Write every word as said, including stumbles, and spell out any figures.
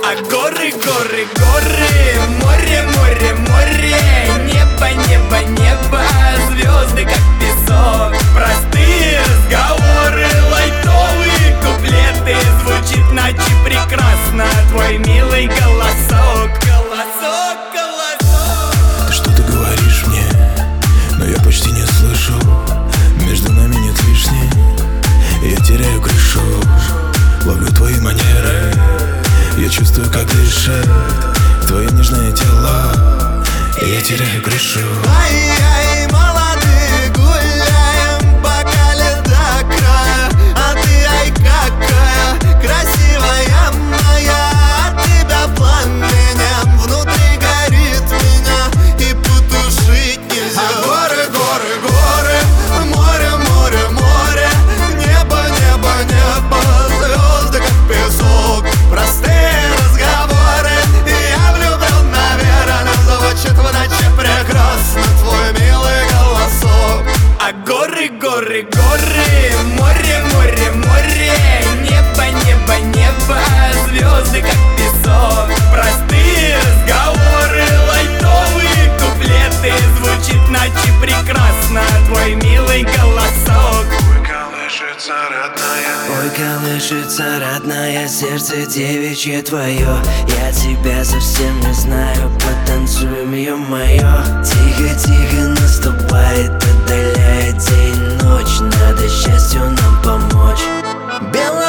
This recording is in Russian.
А горы, горы, горы, море, море, море, небо, небо, небо, звезды как песок. Простые разговоры, лайтовые куплеты, звучит ночи прекрасно твой милый голосок. Голосок, голосок. Что ты говоришь мне, но я почти не слышу. Между нами нет лишней, я теряю крышу. Ловлю твои манеры, я чувствую, как дышит твое нежное тело, и я теряю крышу. Ай-яй, молодые, гуляем, пока до края. А ты, ай, какая красивая моя. От тебя пламенем внутри горит меня, и потушить нельзя. А горы, горы, горы, море, море, море, небо, небо, небо, звезды как песок. Простые разговоры, я влюблен, наверное, звучит в ночи прекрасно твой милый голосок. А горы, горы, горы, море, море, море, небо, небо, небо, звезды как песок. Простые разговоры, лайтовые куплеты, звучит ночи прекрасно твой милый голосок. Ой, колышется родная, Ой, колышется родная, сердце девичье твое. Я тебя совсем не знаю, потанцуем, ё-моё. Тихо-тихо наступает, отдаляет день, ночь. Надо счастью нам помочь. Белая